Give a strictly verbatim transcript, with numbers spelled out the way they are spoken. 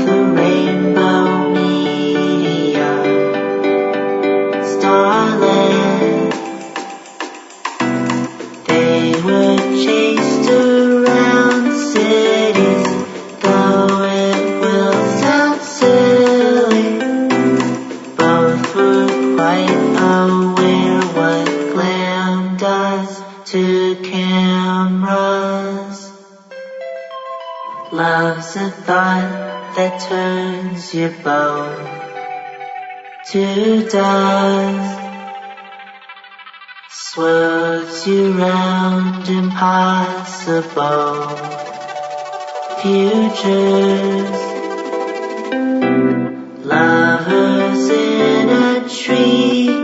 the rainbow meteor, starlit. They were chased around cities, though it will sound silly. Both were quite aware what glam does to cameras. Love's a thought that turns your bone to dust, swirls you round impossible futures. Lovers in a tree